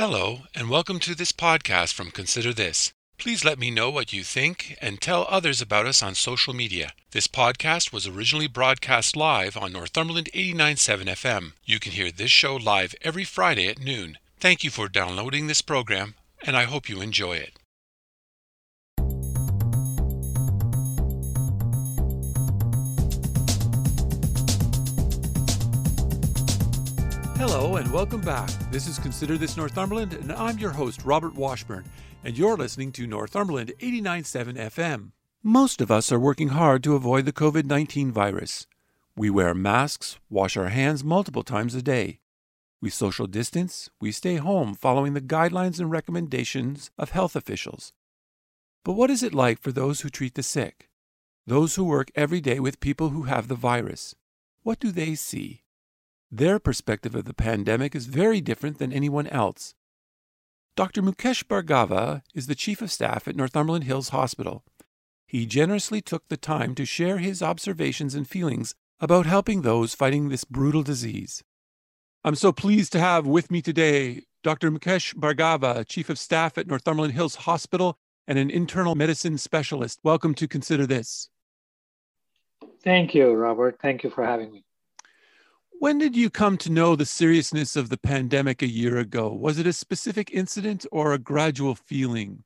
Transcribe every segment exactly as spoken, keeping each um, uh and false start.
Hello, and welcome to this podcast from Consider This. Please let me know what you think and tell others about us on social media. This podcast was originally broadcast live on Northumberland eighty-nine point seven F M. You can hear this show live every Friday at noon. Thank you for downloading this program, and I hope you enjoy it. Hello and welcome back. This is Consider This Northumberland, and I'm your host, Robert Washburn, and you're listening to Northumberland eighty-nine point seven F M. Most of us are working hard to avoid the covid nineteen virus. We wear masks, wash our hands multiple times a day. We social distance, we stay home following the guidelines and recommendations of health officials. But what is it like for those who treat the sick? Those who work every day with people who have the virus? What do they see? Their perspective of the pandemic is very different than anyone else. Doctor Mukesh Bhargava is the Chief of Staff at Northumberland Hills Hospital. He generously took the time to share his observations and feelings about helping those fighting this brutal disease. I'm so pleased to have with me today Doctor Mukesh Bhargava, Chief of Staff at Northumberland Hills Hospital and an internal medicine specialist. Welcome to Consider This. Thank you, Robert. Thank you for having me. When did you come to know the seriousness of the pandemic a year ago? Was it a specific incident or a gradual feeling?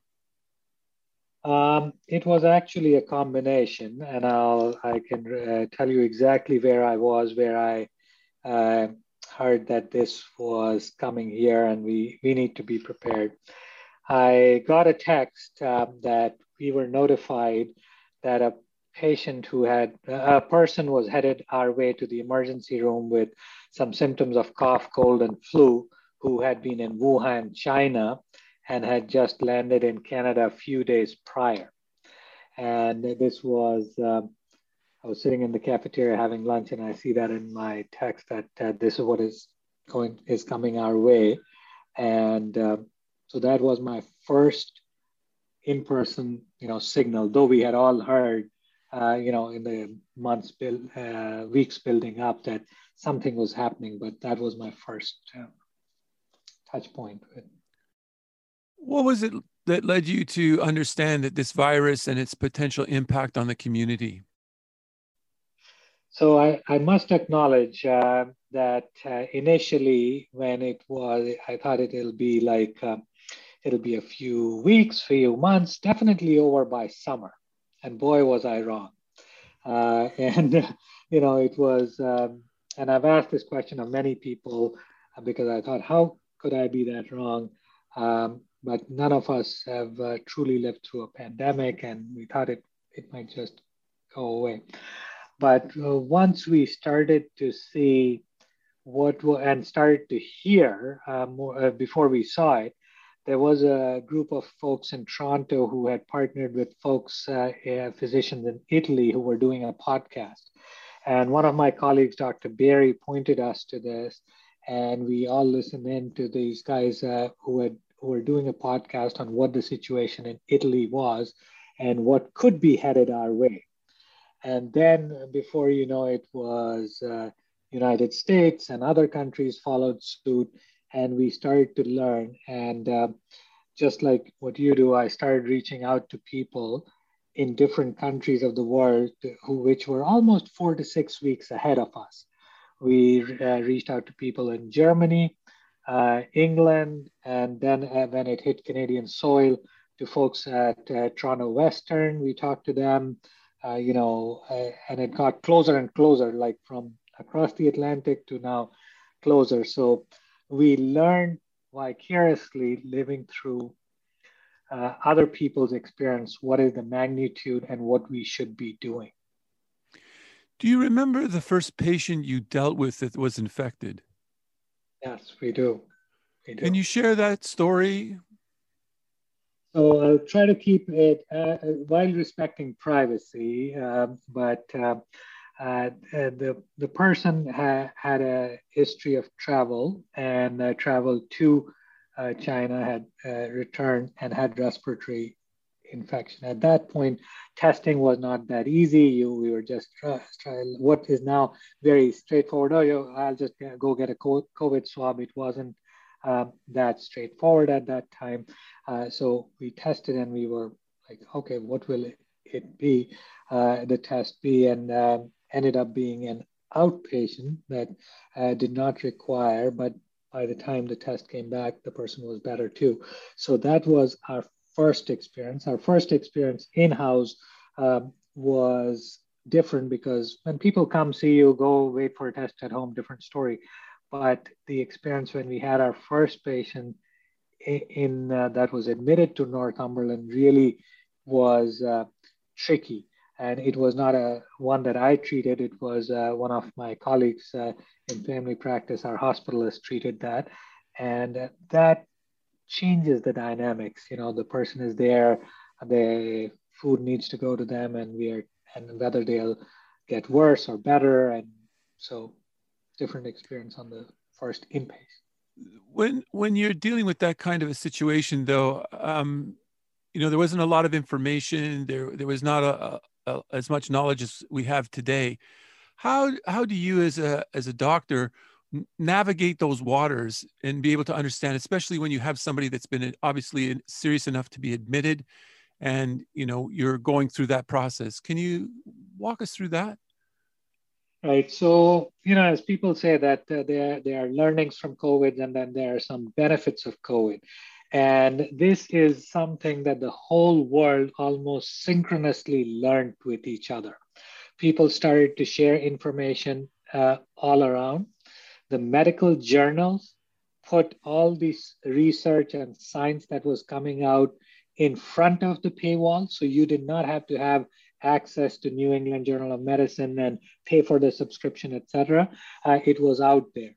Um, it was actually a combination, and I'll I can uh, tell you exactly where I was, where I uh, heard that this was coming here, and we we need to be prepared. I got a text uh, that we were notified that a patient who had, a person was headed our way to the emergency room with some symptoms of cough, cold, and flu, who had been in Wuhan, China, and had just landed in Canada a few days prior. And this was, um, I was sitting in the cafeteria having lunch, and I see that in my text that uh, this is what is going, is coming our way. And uh, so that was my first in-person, you know, signal, though we had all heard Uh, you know, in the months, build, uh, weeks building up that something was happening, but that was my first uh, touch point. What was it that led you to understand that this virus and its potential impact on the community? So I, I must acknowledge uh, that uh, initially when it was, I thought it'll be like, uh, it'll be a few weeks, few months, definitely over by summer. And boy, was I wrong. Uh, and, you know, it was, um, and I've asked this question of many people uh, because I thought, how could I be that wrong? Um, but none of us have uh, truly lived through a pandemic, and we thought it, it might just go away. But uh, once we started to see what, and started to hear uh, more uh, before we saw it, there was a group of folks in Toronto who had partnered with folks, uh, uh, physicians in Italy who were doing a podcast. And one of my colleagues, Doctor Berry, pointed us to this, and we all listened in to these guys uh, who, had, who were doing a podcast on what the situation in Italy was and what could be headed our way. And then before you know it was uh, United States and other countries followed suit. And we started to learn. And uh, just like what you do, I started reaching out to people in different countries of the world, who, which were almost four to six weeks ahead of us. We uh, reached out to people in Germany, uh, England, and then uh, when it hit Canadian soil, to folks at uh, Toronto Western. We talked to them, uh, you know, uh, and it got closer and closer, like from across the Atlantic to now closer. So we learn vicariously living through uh, other people's experience, what is the magnitude and what we should be doing. Do you remember the first patient you dealt with that was infected? Yes, we do. We do. Can you share that story? So I'll try to keep it uh, while respecting privacy, uh, but uh, Uh, the, the person ha, had a history of travel and uh, traveled to uh, China, had uh, returned and had respiratory infection. At that point, testing was not that easy. You, we were just try, try, what is now very straightforward. Oh, you, I'll just go get a COVID swab. It wasn't um, that straightforward at that time. Uh, so we tested and we were like, okay, what will it, it be? Uh, the test be, and um, ended up being an outpatient that uh, did not require, but by the time the test came back, the person was better too. So that was our first experience. Our first experience in-house um, was different because when people come see you, go wait for a test at home, different story. But the experience when we had our first patient in, in uh, that was admitted to Northumberland really was uh, tricky. And it was not a one that I treated. It was uh, one of my colleagues uh, in family practice. Our hospitalist treated that, and uh, that changes the dynamics. You know, the person is there, the food needs to go to them, and we are, and whether they'll get worse or better, and so different experience on the first inpatient. When when you're dealing with that kind of a situation, though, um, you know, there wasn't a lot of information. There there was not a, a, a, as much knowledge as we have today. How how do you, as a as a doctor, navigate those waters and be able to understand, especially when you have somebody that's been obviously serious enough to be admitted, and you know you're going through that process? Can you walk us through that? Right. So, you know, as people say that uh, there, there are learnings from COVID and then there are some benefits of COVID. And this is something that the whole world almost synchronously learned with each other. People started to share information uh, all around. The medical journals put all this research and science that was coming out in front of the paywall. So you did not have to have access to New England Journal of Medicine and pay for the subscription, et cetera. Uh, it was out there.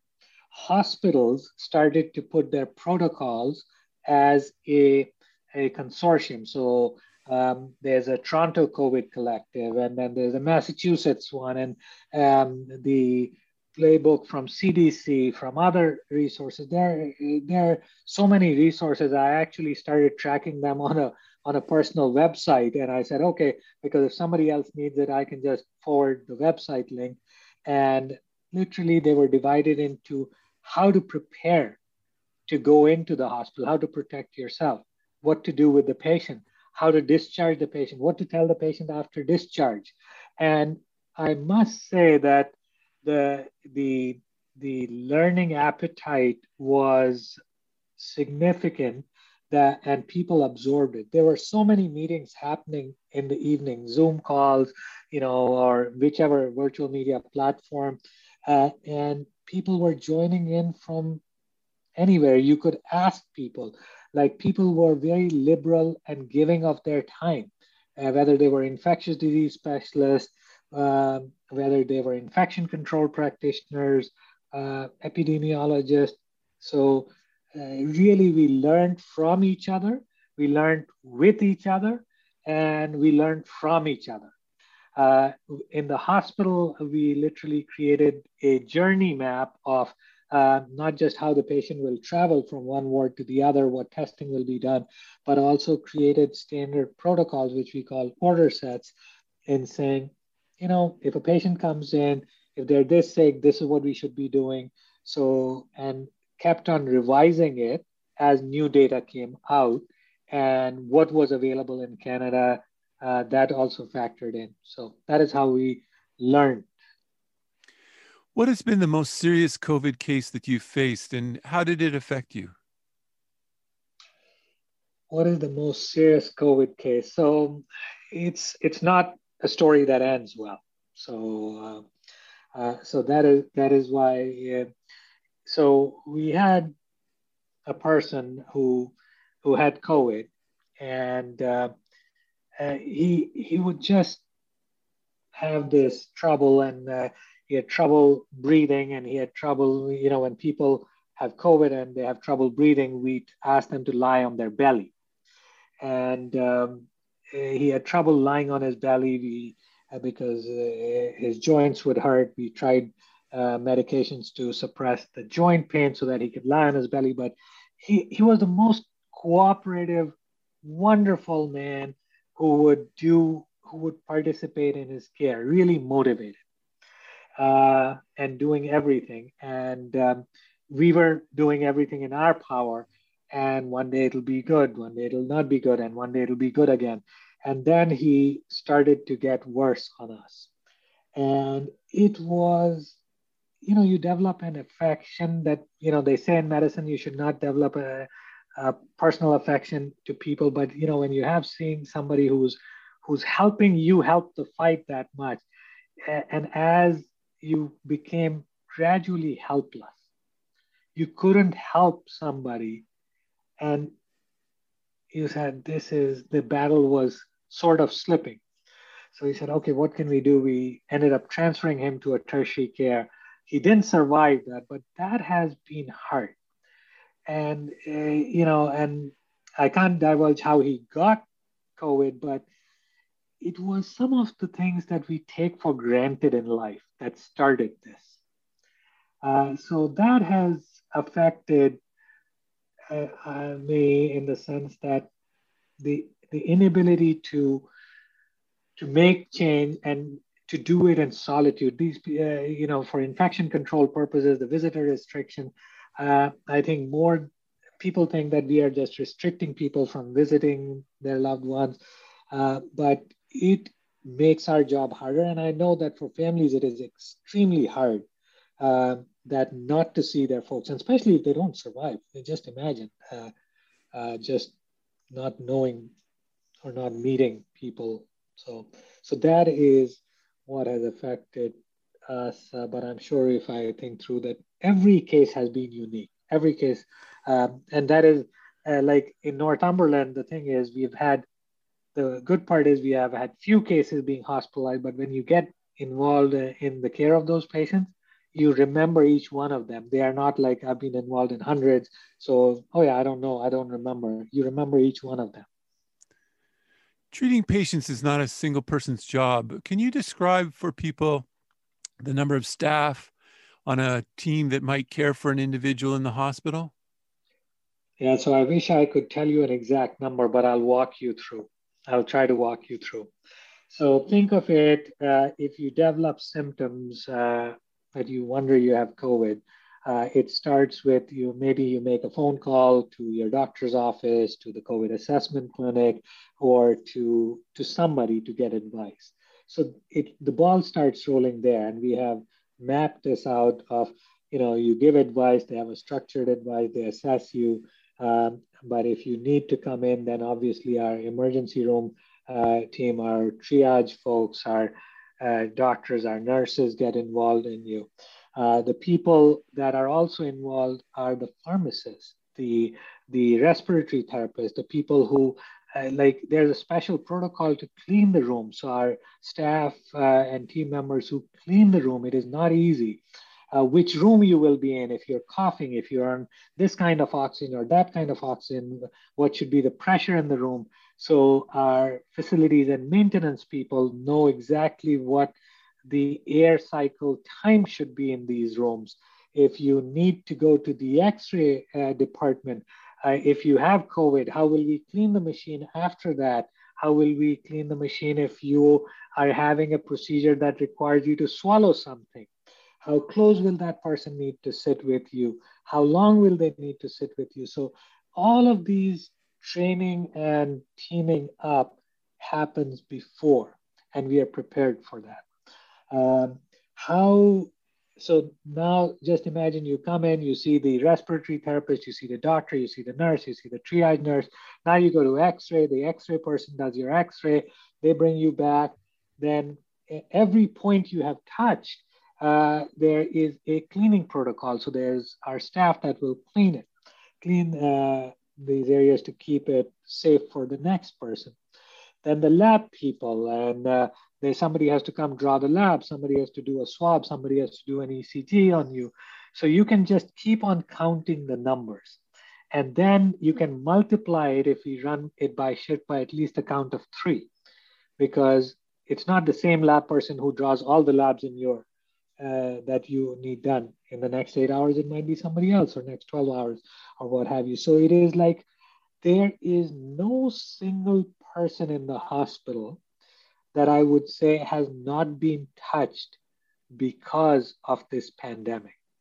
Hospitals started to put their protocols as a, a consortium. So um, there's a Toronto COVID collective, and then there's a Massachusetts one, and um, the playbook from C D C, from other resources. There, there are so many resources. I actually started tracking them on a on a personal website, and I said, okay, because if somebody else needs it, I can just forward the website link. And literally, they were divided into how to prepare to go into the hospital, how to protect yourself, what to do with the patient, how to discharge the patient, what to tell the patient after discharge. And I must say that the the the learning appetite was significant, that and people absorbed it. There were so many meetings happening in the evening, Zoom calls, you know, or whichever virtual media platform, uh, and people were joining in from anywhere. You could ask people. Like, people were very liberal and giving of their time, uh, whether they were infectious disease specialists, um, whether they were infection control practitioners, uh, epidemiologists. So uh, really, we learned from each other, we learned with each other, and we learned from each other. Uh, in the hospital, we literally created a journey map of uh, not just how the patient will travel from one ward to the other, what testing will be done, but also created standard protocols, which we call order sets, in saying, you know, if a patient comes in, if they're this sick, this is what we should be doing. So, and kept on revising it as new data came out and what was available in Canada, uh, that also factored in. So that is how we learned. What has been the most serious COVID case that you've faced, and how did it affect you? What is the most serious COVID case? So it's it's not a story that ends well. So uh, uh, so that is that is why. Uh, so we had a person who who had COVID, and uh, uh, he he would just have this trouble, and uh, he had trouble breathing, and he had trouble, you know, when people have COVID and they have trouble breathing, we ask them to lie on their belly. And um, he had trouble lying on his belly we, uh, because uh, his joints would hurt. We tried uh, medications to suppress the joint pain so that he could lie on his belly, but he, he was the most cooperative, wonderful man who would do who would participate in his care, really motivated, uh, and doing everything. And um, we were doing everything in our power, and one day it'll be good, one day it'll not be good, and one day it'll be good again. And then he started to get worse on us. And it was, you know, you develop an affection that, you know, they say in medicine you should not develop a, a personal affection to people, but you know, when you have seen somebody who's who's helping you help the fight that much, and as you became gradually helpless, you couldn't help somebody, and you said, this is, the battle was sort of slipping. So he said, okay, what can we do? We ended up transferring him to a tertiary care. He didn't survive that, but that has been hard. And, uh, you know, and I can't divulge how he got COVID, but it was some of the things that we take for granted in life that started this. Uh, so that has affected uh, uh, me in the sense that the the inability to to make change and to do it in solitude. These, uh, you know, for infection control purposes, the visitor restriction. Uh, I think more people think that we are just restricting people from visiting their loved ones, uh, but it makes our job harder. And I know that for families, it is extremely hard uh, that not to see their folks, and especially if they don't survive. Just imagine uh, uh, just not knowing or not meeting people. So, so that is what has affected us. Uh, but I'm sure if I think through that, every case has been unique. Every case, um, and that is uh, like in Northumberland. The thing is, we've had, the good part is we have had few cases being hospitalized. But when you get involved in the care of those patients, you remember each one of them. They are not like, I've been involved in hundreds, so oh yeah, I don't know, I don't remember. You remember each one of them. Treating patients is not a single person's job. Can you describe for people the number of staff on a team that might care for an individual in the hospital? Yeah, so I wish I could tell you an exact number, but I'll walk you through. I'll try to walk you through. So think of it, uh, if you develop symptoms uh, that you wonder you have COVID, uh, it starts with you, maybe you make a phone call to your doctor's office, to the COVID assessment clinic, or to, to somebody to get advice. So it, the ball starts rolling there, and we have mapped this out of, you know, you give advice, they have a structured advice, they assess you. Um, but if you need to come in, then obviously our emergency room Uh, team, our triage folks, our uh, doctors, our nurses get involved in you. Uh, the people that are also involved are the pharmacists, the the respiratory therapists, the people who uh, like there's a special protocol to clean the room. So our staff uh, and team members who clean the room, it is not easy. Uh, which room you will be in, if you're coughing, if you're on this kind of oxygen or that kind of oxygen, what should be the pressure in the room. So our facilities and maintenance people know exactly what the air cycle time should be in these rooms. If you need to go to the X-ray uh, department, uh, if you have COVID, how will we clean the machine after that? How will we clean the machine if you are having a procedure that requires you to swallow something? How close will that person need to sit with you? How long will they need to sit with you? So all of these training and teaming up happens before, and we are prepared for that. Um, how, so now just imagine you come in, you see the respiratory therapist, you see the doctor, you see the nurse, you see the triage nurse. Now you go to X-ray, the X-ray person does your X-ray, they bring you back. Then every point you have touched, uh, there is a cleaning protocol. So there's our staff that will clean it, clean uh, these areas to keep it safe for the next person. Then the lab people, and uh, there's somebody has to come draw the lab, somebody has to do a swab, somebody has to do an E C G on you. So you can just keep on counting the numbers. And then you can multiply it if we run it by shift by at least a count of three, because it's not the same lab person who draws all the labs in your uh, that you need done in the next eight hours. It might be somebody else, or next twelve hours, or what have you. So it is like there is no single person in the hospital that I would say has not been touched because of this pandemic.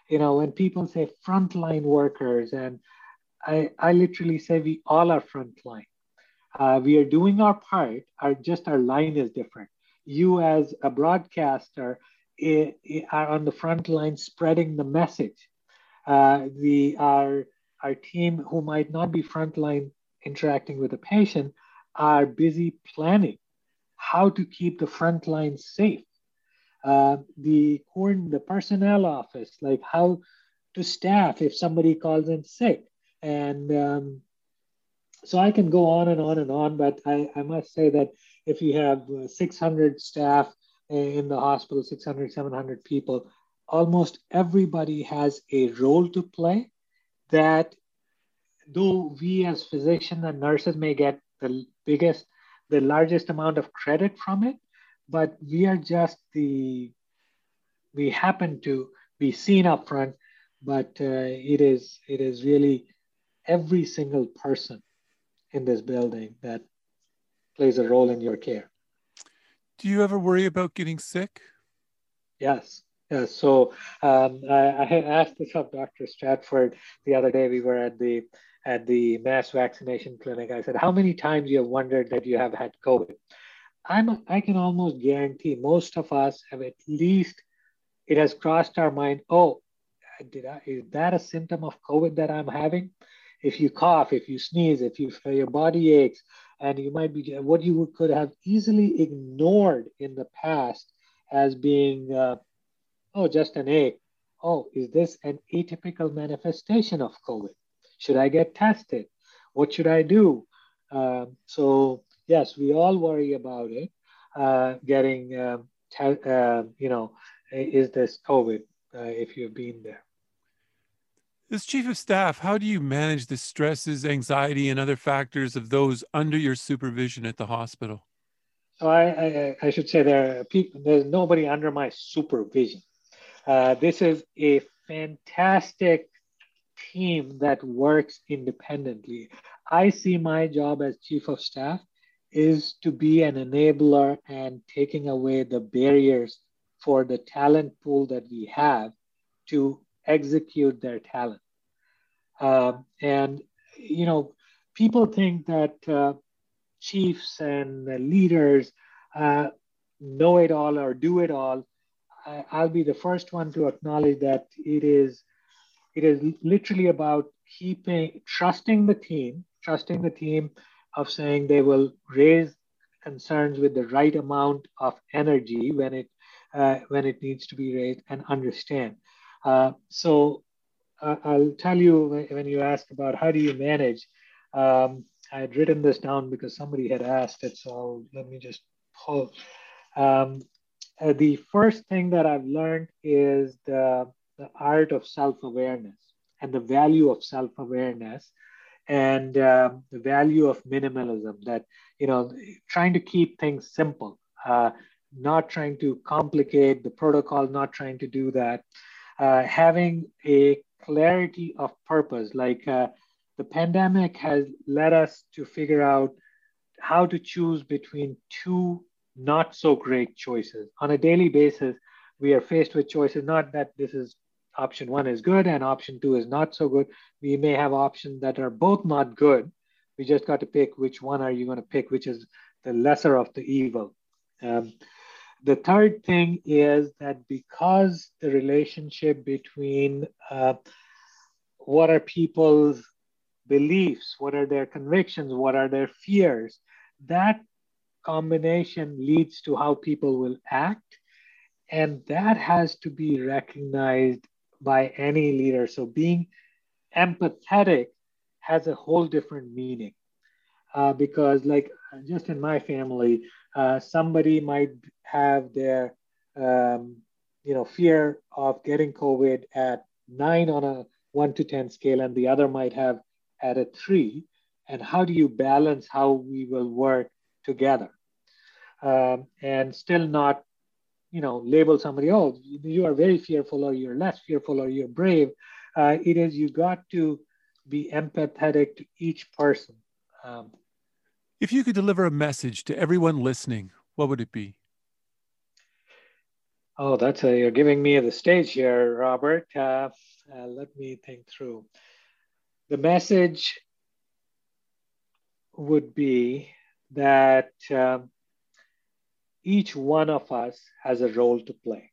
You know, when people say frontline workers, and I, I literally say we all are frontline. Uh, we are doing our part, our, just our line is different. You as a broadcaster i- i- are on the front line spreading the message. Uh, the, our, our team who might not be frontline interacting with the patient are busy planning how to keep the front line safe. Uh, the, the personnel office, like how to staff if somebody calls in sick. And um, so I can go on and on and on, but I, I must say that if you have uh, six hundred staff in the hospital, six hundred, seven hundred people, almost everybody has a role to play that though we as physicians and nurses may get the biggest, the largest amount of credit from it, but we are just the, we happen to be seen up front, but uh, it is, it is really every single person in this building that plays a role in your care. Do you ever worry about getting sick? Yes. Yes. So um, I, I had asked this of Doctor Stratford the other day. We were at the at the mass vaccination clinic. I said, "How many times you have wondered that you have had COVID?" I'm I can almost guarantee most of us have at least it has crossed our mind. Oh, did I, is that a symptom of COVID that I'm having? If you cough, if you sneeze, if you your body aches, and you might be what you could have easily ignored in the past as being uh, oh just an ache. Oh, is this an atypical manifestation of COVID? Should I get tested? What should I do? Um, so yes, we all worry about it. Uh, getting um, te- uh, you know, is this COVID? Uh, if you've been there. As chief of staff, how do you manage the stresses, anxiety, and other factors of those under your supervision at the hospital? So I, I, I should say there are people, there's nobody under my supervision. Uh, this is a fantastic team that works independently. I see my job as chief of staff is to be an enabler and taking away the barriers for the talent pool that we have to execute their talent. Um, and, you know, people think that uh, chiefs and leaders uh, know it all or do it all. I, I'll be the first one to acknowledge that it is it is literally about keeping trusting the team, trusting the team of saying they will raise concerns with the right amount of energy when it uh, when it needs to be raised and understand. Uh, so uh, I'll tell you when you ask about how do you manage. Um, I had written this down because somebody had asked it, so let me just pull. Um, uh, the first thing that I've learned is the, the art of self-awareness and the value of self-awareness and um, the value of minimalism. That you know, trying to keep things simple, uh, not trying to complicate the protocol, not trying to do that. Uh, having a clarity of purpose, like uh, the pandemic has led us to figure out how to choose between two not so great choices. On a daily basis, we are faced with choices, not that this is option one is good and option two is not so good. We may have options that are both not good. We just got to pick which one are you going to pick, which is the lesser of the evil. Um, the third thing is that because the relationship between uh, what are people's beliefs, what are their convictions, what are their fears, that combination leads to how people will act. And that has to be recognized by any leader. So being empathetic has a whole different meaning. Uh, because, like, just in my family, uh, somebody might have their, um, you know, fear of getting COVID at nine on a one to ten scale, and the other might have at a three. And how do you balance how we will work together um, and still not, you know, label somebody, oh, you are very fearful, or you're less fearful, or you're brave. Uh, it is you got to be empathetic to each person. Um, If you could deliver a message to everyone listening, what would it be? Oh, that's a, you're giving me the stage here, Robert. Uh, uh, let me think through. The message would be that um, each one of us has a role to play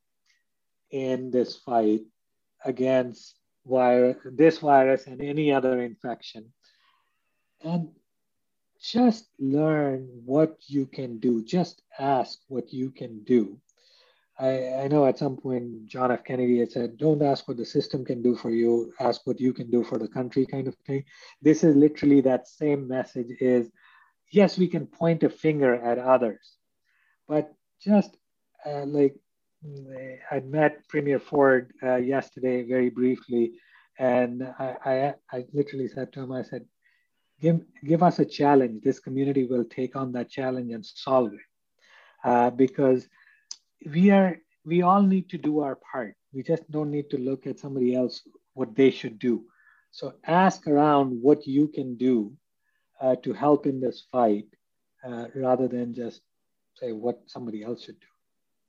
in this fight against virus, this virus and any other infection. And just learn what you can do. Just ask what you can do. I, I know at some point John F. Kennedy had said, don't ask what the system can do for you, ask what you can do for the country, kind of thing. This is literally that same message is, yes, we can point a finger at others, but just uh, like I met Premier Ford uh, yesterday very briefly, and I, I, I literally said to him, I said, give, give us a challenge. This community will take on that challenge and solve it. Uh, because we are we all need to do our part. We just don't need to look at somebody else what they should do. So ask around what you can do uh, to help in this fight, uh, rather than just say what somebody else should do.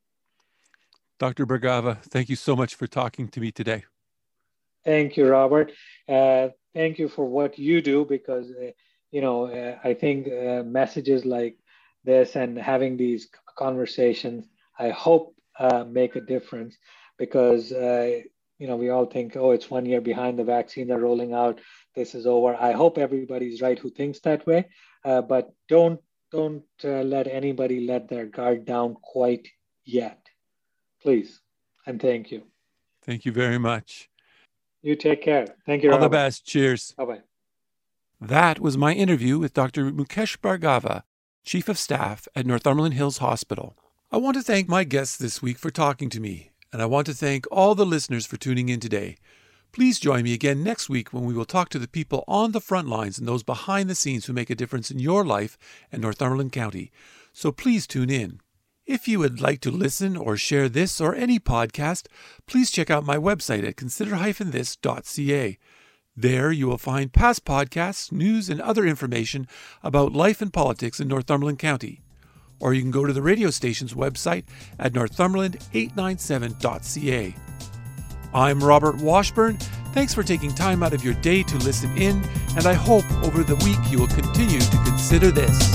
Doctor Bhargava, thank you so much for talking to me today. Thank you, Robert. Uh, thank you for what you do, because uh, you know uh, I think uh, messages like this and having these conversations, I hope uh, make a difference, because uh, you know we all think, oh, it's one year behind, the vaccines are rolling out, this is over. I hope everybody's right who thinks that way, uh, but don't don't uh, let anybody let their guard down quite yet, please, and thank you. Thank you very much. You take care. Thank you, All Robert. the best. Cheers. Bye-bye. That was my interview with Doctor Mukesh Bhargava, Chief of Staff at Northumberland Hills Hospital. I want to thank my guests this week for talking to me, and I want to thank all the listeners for tuning in today. Please join me again next week when we will talk to the people on the front lines and those behind the scenes who make a difference in your life and Northumberland County. So please tune in. If you would like to listen or share this or any podcast, please check out my website at consider dash this dot c a. There you will find past podcasts, news, and other information about life and politics in Northumberland County. Or you can go to the radio station's website at northumberland eight ninety-seven dot c a. I'm Robert Washburn. Thanks for taking time out of your day to listen in, and I hope over the week you will continue to consider this.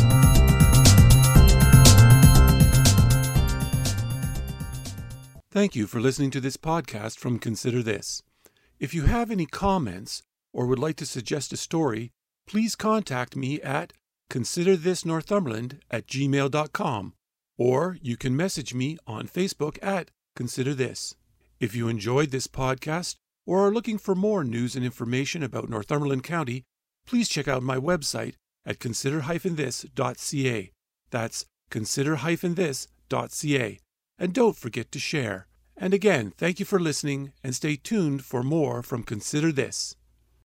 Thank you for listening to this podcast from Consider This. If you have any comments or would like to suggest a story, please contact me at consider this northumberland at gmail dot com, or you can message me on Facebook at Consider This. If you enjoyed this podcast or are looking for more news and information about Northumberland County, please check out my website at consider dash this dot c a. That's consider dash this dot c a. And don't forget to share. And again, thank you for listening, and stay tuned for more from Consider This.